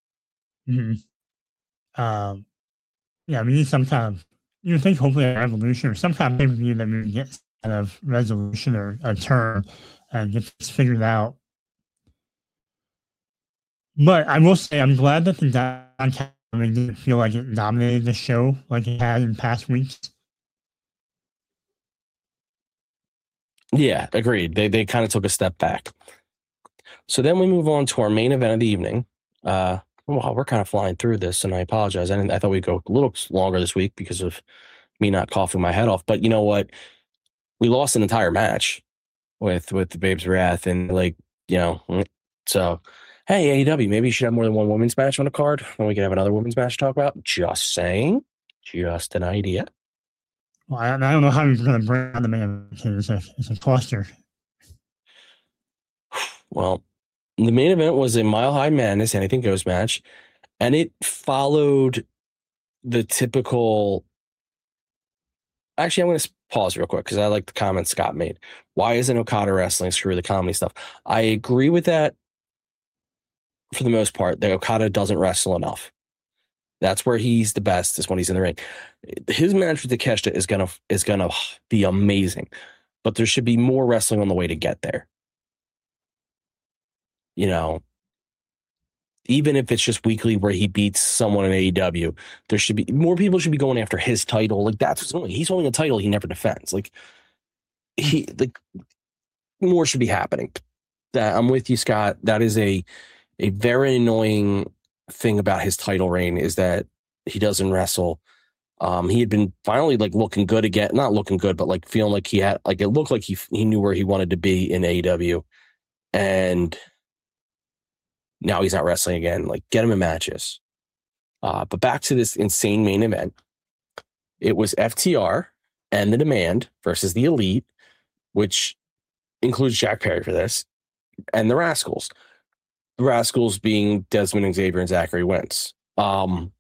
Mm-hmm. Um, yeah, we need some kind of, you think hopefully a revolution or some kind of pay-per-view that we get kind of resolution or a turn and get this figured out. But I will say, I'm glad that the downtown didn't feel like it dominated the show like it had in past weeks. Yeah, agreed. They they kind of took a step back. So then we move on to our main event of the evening. Uh, well, we're kind of flying through this, and I apologize. I, didn't, I thought we'd go a little longer this week because of me not coughing my head off. But you know what? We lost an entire match with with the Babes Wrath, and like you know, so hey, A E W, maybe you should have more than one women's match on a card, and we can have another women's match to talk about. Just saying, just an idea. Well, I, I don't know how he's going to bring out the man. It's a, it's a cluster. Well, the main event was a Mile High Madness Anything Goes match, and it followed the typical. Actually, I'm going to pause real quick because I like the comment Scott made. Why isn't Okada wrestling? Screw the comedy stuff. I agree with that for the most part. That Okada doesn't wrestle enough. That's where he's the best, is when he's in the ring. His match with Takeshita is gonna is gonna be amazing, but there should be more wrestling on the way to get there. You know, even if it's just weekly where he beats someone in A E W, there should be more people should be going after his title. Like that's what's going. He's holding a title he never defends. Like he like more should be happening. That I'm with you, Scott. That is a a very annoying thing about his title reign is that he doesn't wrestle. Um, he had been finally like looking good again, not looking good, but like feeling like he had like it looked like he he knew where he wanted to be in A E W, and now he's not wrestling again. Like get him in matches. Uh, but back to this insane main event. It was F T R and the Demand versus the Elite, which includes Jack Perry for this, and the Rascals. The Rascals being Desmond Xavier and Zachary Wentz. Um,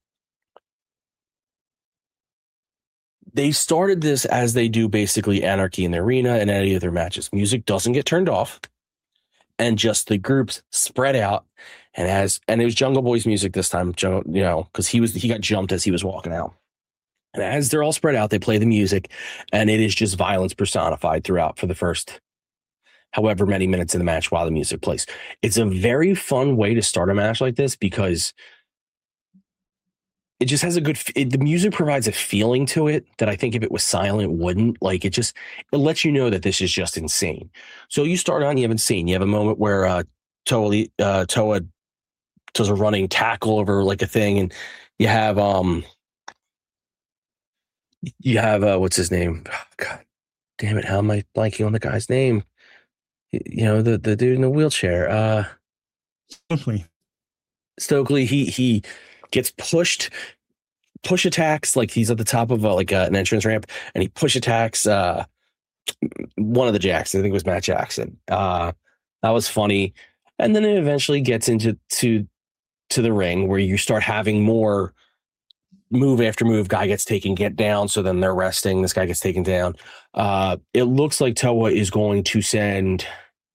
they started this as they do basically Anarchy in the Arena and any of their matches. Music doesn't get turned off, and just the groups spread out. And as and it was Jungle Boy's music this time, you know, because he was he got jumped as he was walking out. And as they're all spread out, they play the music, and it is just violence personified throughout for the first however many minutes in the match while the music plays. It's a very fun way to start a match like this because it just has a good, it, the music provides a feeling to it that I think if it was silent wouldn't. Like it just, it lets you know that this is just insane. So you start on, you have insane. You have a moment where uh, Toa, uh, Toa does a running tackle over like a thing, and you have, um, you have, uh, what's his name? Oh, God damn it. How am I blanking on the guy's name? You know, the, the dude in the wheelchair. Uh, Stokely. Stokely, he he gets pushed, push attacks, like he's at the top of a, like a, an entrance ramp, and he push attacks uh, one of the Jackson. I think it was Matt Jackson. Uh, that was funny. And then it eventually gets into to, to the ring where you start having more move after move. Guy gets taken, get down. So then they're resting. This guy gets taken down. Uh, it looks like Toa is going to send...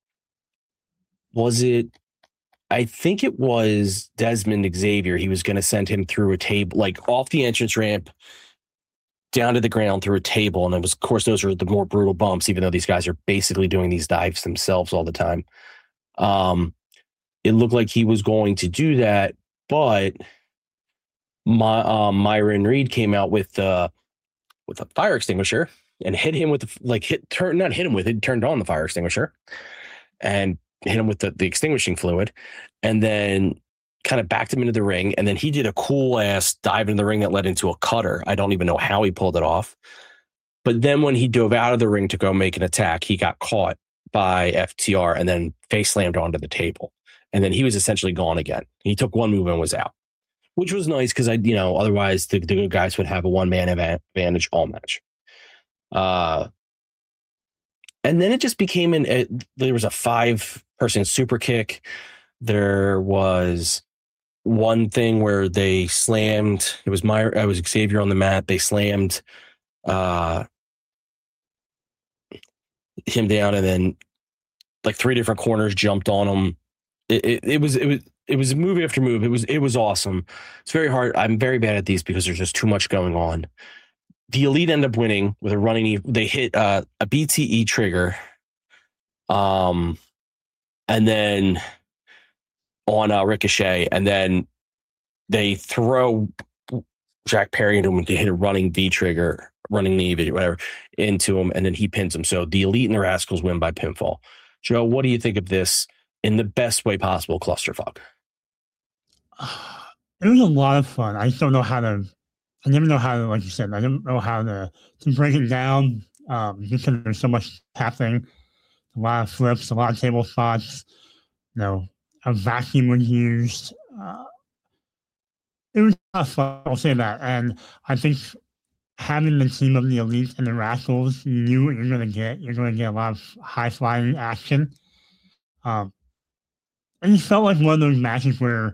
Was it, I think it was Desmond Xavier. He was going to send him through a table, like off the entrance ramp, down to the ground through a table. And it was, of course, those are the more brutal bumps, even though these guys are basically doing these dives themselves all the time. Um, it looked like he was going to do that, but my, um, Myron Reed came out with, uh, with a fire extinguisher and hit him with the like hit turn not hit him with it turned on the fire extinguisher and hit him with the, the extinguishing fluid, and then kind of backed him into the ring. And then he did a cool ass dive into the ring that led into a cutter. I don't even know how he pulled it off. But then when he dove out of the ring to go make an attack, he got caught by F T R and then face slammed onto the table. And then he was essentially gone again. He took one move and was out, which was nice because I, you know, otherwise the, the good guys would have a one man advantage all match. Uh, and then it just became an, it, there was a five person super kick. There was one thing where they slammed, it was my, I was Xavier on the mat. They slammed, uh, him down, and then like three different corners jumped on him. It, it, it was, it was, it was move after move. It was, it was awesome. It's very hard. I'm very bad at these because there's just too much going on. The Elite end up winning with a running. They hit uh, a B T E trigger. Um, and then on uh, Ricochet, and then they throw Jack Perry into him to hit a running V trigger, running knee, whatever, into him, and then he pins him. So the Elite and the Rascals win by pinfall. Joe, what do you think of this in the best way possible clusterfuck? It was a lot of fun. I just don't know how to, I never know how to, like you said, I don't know how to, to break it down um, just because there's so much happening. A lot of flips, a lot of table spots, you know, a vacuum was used. Uh, it was a lot of fun, I'll say that. And I think having the team of the Elite and the Rascals, you knew what you're going to get. You're going to get a lot of high-flying action. Um, and it felt like one of those matches where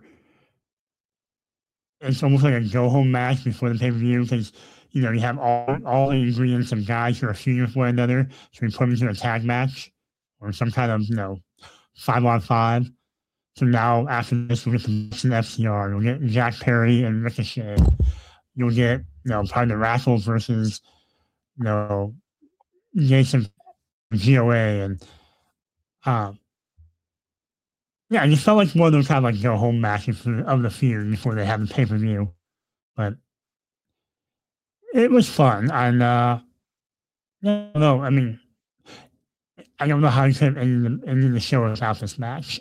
it's almost like a go-home match before the pay-per-view because, you know, you have all, all the ingredients of guys who are feuding with one another. So we put them into a tag match or some kind of, you know, five-on-five. So now after this, we'll get the F T R. You'll get Jack Perry and Ricochet. You'll get, you know, probably the Rascals versus, you know, Jason G O A. And, um, yeah, it felt like one of those kind of like go home matches of the feud before they had the pay per view. But it was fun. And, uh, no, no, I mean, I don't know how you could have ended the, ended the show without this match.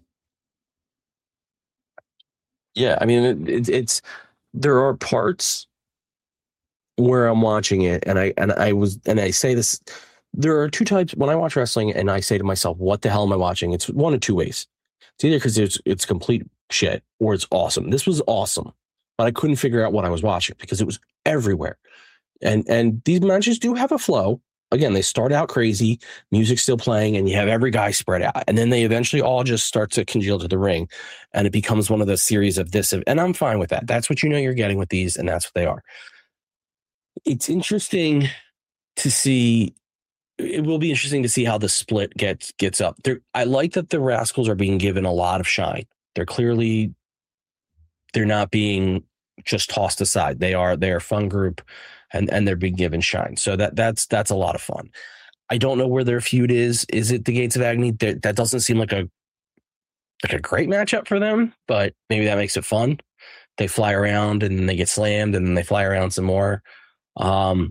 Yeah, I mean, it, it, it's there are parts where I'm watching it, and I and I was and I say this. There are two types when I watch wrestling, and I say to myself, "What the hell am I watching?" It's one of two ways. It's either because it's it's complete shit, or it's awesome. This was awesome, but I couldn't figure out what I was watching because it was everywhere. And and these matches do have a flow. Again, they start out crazy, music's still playing, and you have every guy spread out. And then they eventually all just start to congeal to the ring, and it becomes one of those series of this. And I'm fine with that. That's what you know you're getting with these, and that's what they are. It's interesting to see. It will be interesting to see how the split gets gets up. There, I like that the Rascals are being given a lot of shine. They're clearly, they're not being just tossed aside. They are they're a fun group. And, and they're being given shine. So that that's that's a lot of fun. I don't know where their feud is. Is it the Gates of Agony? That, that doesn't seem like a like a great matchup for them, but maybe that makes it fun. They fly around and then they get slammed and then they fly around some more. Um,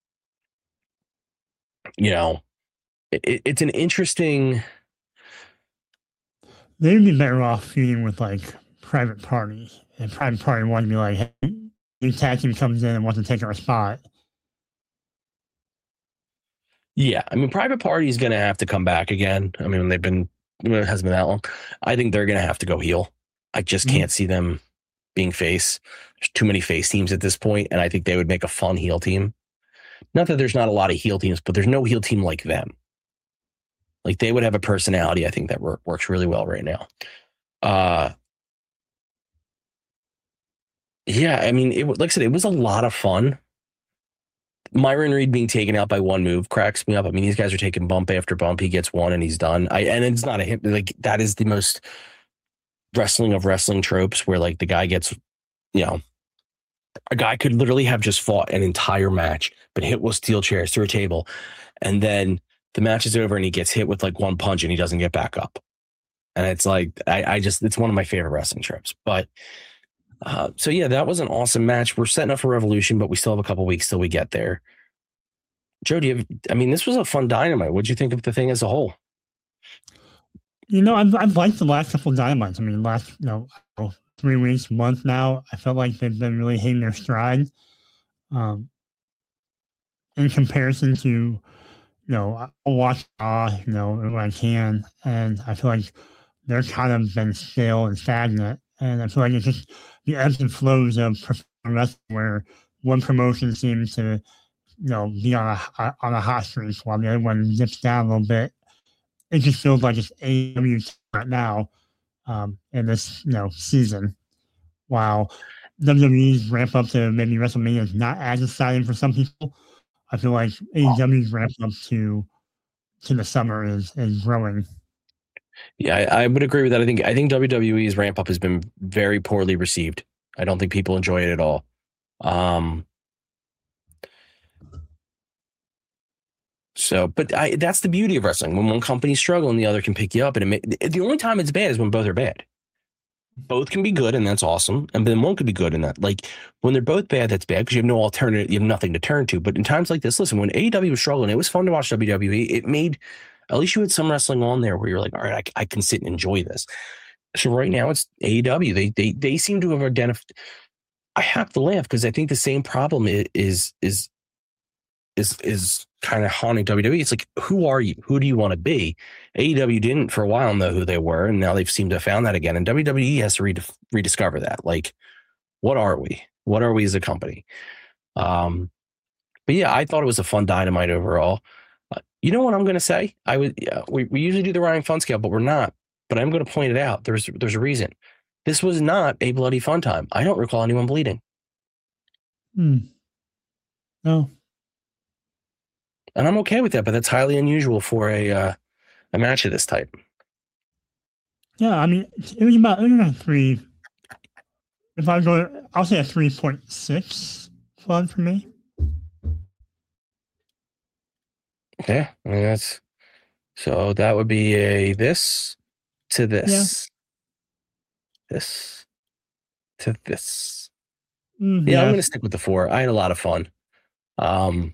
you know, it, it's an interesting. They'd be better off feuding with like Private Party, and Private Party wanted to be like, hey, new tag team comes in and wants to take our spot. Yeah, I mean, Private Party is going to have to come back again. I mean, they've been, it hasn't been that long. I think they're going to have to go heel. I just mm-hmm. can't see them being face. There's too many face teams at this point, and I think they would make a fun heel team. Not that there's not a lot of heel teams, but there's no heel team like them. Like, they would have a personality, I think, that work, works really well right now. Uh, Yeah, I mean, it, like I said, it was a lot of fun. Myron Reed being taken out by one move cracks me up. I mean, these guys are taking bump after bump. He gets one and he's done. I and it's not a hit. Like, that is the most wrestling of wrestling tropes where, like, the guy gets, you know, a guy could literally have just fought an entire match, but hit with steel chairs through a table. And then the match is over and he gets hit with like one punch and he doesn't get back up. And it's like, I, I just, it's one of my favorite wrestling tropes. But Uh, so yeah, that was an awesome match. We're setting up for Revolution, but we still have a couple weeks till we get there. Joe, do you have, I mean, this was a fun Dynamite. What'd you think of the thing as a whole? You know, I've, I've liked the last couple of Dynamites. I mean, last, you know, three weeks, month now, I felt like they've been really hitting their stride. Um, in comparison to, you know, I'll watch Raw, you know, when I can, and I feel like they're kind of been stale and stagnant. And I feel like it's just the ebbs and flows of professional wrestling where one promotion seems to, you know, be on a on a hot streak while the other one dips down a little bit. It just feels like it's A E W right now um, in this, you know, season. While W W E's ramp up to maybe WrestleMania is not as exciting for some people, I feel like A E W's ramp up to to the summer is is growing. Yeah, I, I would agree with that. I think I think W W E's ramp up has been very poorly received. I don't think people enjoy it at all. Um, so, but I, that's the beauty of wrestling. When one company's struggling, the other can pick you up. And it may, the only time it's bad is when both are bad. Both can be good, and that's awesome. And then one could be good in that. Like when they're both bad, that's bad because you have no alternative. You have nothing to turn to. But in times like this, listen, when A E W was struggling, it was fun to watch W W E. It made, at least you had some wrestling on there where you're like, all right, I, I can sit and enjoy this. So right now it's A E W. They they they seem to have identified. I have to laugh because I think the same problem is is is is, is kind of haunting W W E. It's like, who are you? Who do you want to be? A E W didn't for a while know who they were, and now they've seemed to have found that again. And W W E has to redif- rediscover that. Like, what are we? What are we as a company? Um, but yeah, I thought it was a fun Dynamite overall. Uh, you know what I'm going to say? I would. Yeah, we we usually do the Ryan Fun Scale, but we're not. But I'm going to point it out. There's there's a reason. This was not a bloody fun time. I don't recall anyone bleeding. Hmm. No. And I'm okay with that, but that's highly unusual for a uh, a match of this type. Yeah, I mean, it was about, it was about three. If I go, I'll say a three point six flood for me. Yeah, I mean, that's so that would be a this to this, yeah. This to this. Mm, yeah, yeah, I'm going to stick with the four. I had a lot of fun. Um,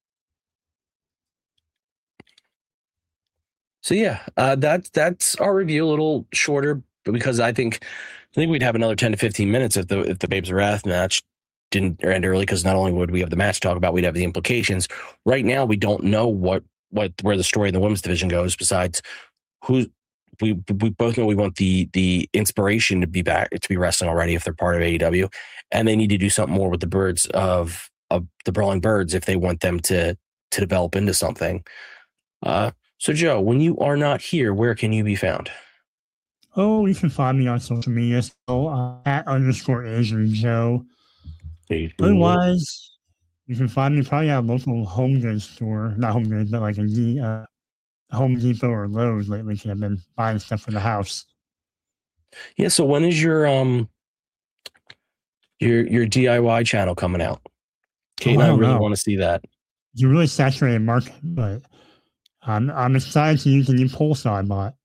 so yeah, uh, that's that's our review. A little shorter, but because I think I think we'd have another ten to fifteen minutes if the if the Babes of Wrath match didn't end early. Because not only would we have the match to talk about, we'd have the implications. Right now, we don't know what what where the story in the women's division goes. Besides, who we we both know we want the the inspiration to be back to be wrestling already if they're part of A E W, and they need to do something more with the birds of of the Brawling Birds if they want them to to develop into something. Uh, so Joe, when you are not here, where can you be found? Oh, you can find me on social media. So uh, at underscore Asian Joe. Otherwise, you can find me probably at a local home goods store, not home goods, but like a uh, Home Depot or Lowe's lately. Because I've been buying stuff for the house. Yeah. So when is your um your your D I Y channel coming out? Kate oh, and I, I really know. want to see that. You really saturated market, but I'm I'm excited to use the new pole saw I bought.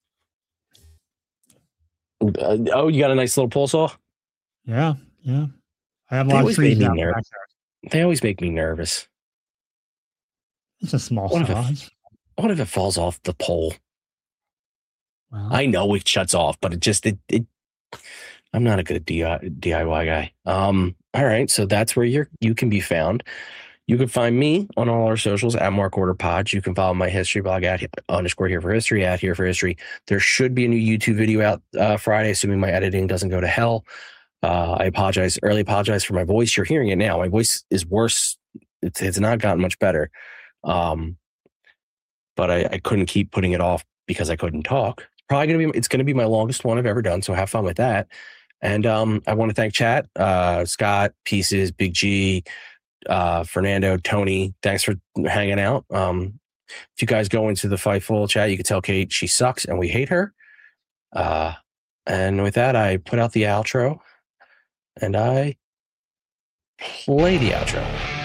Uh, oh, you got a nice little pole saw? Yeah, yeah. I have a they lot of trees now. Ner- they always make me nervous. It's a small what saw. If it, what if it falls off the pole? Well, I know it shuts off, but it just it, it I'm not a good D I Y guy. Um, all right, so that's where you're you can be found. You can find me on all our socials at Mark Order Pod. You can follow my history blog at underscore here for history at here for history. There should be a new YouTube video out uh, Friday, assuming my editing doesn't go to hell. Uh, I apologize, early apologize for my voice. You're hearing it now. My voice is worse. It's it's not gotten much better. Um, but I, I couldn't keep putting it off because I couldn't talk. Probably gonna be it's gonna be my longest one I've ever done. So have fun with that. And um, I want to thank chat, uh, Scott, Pieces, Big G, uh, Fernando, Tony. Thanks for hanging out. Um, if you guys go into the Fightful chat, you can tell Kate she sucks and we hate her. Uh, and with that, I put out the outro and I play the outro.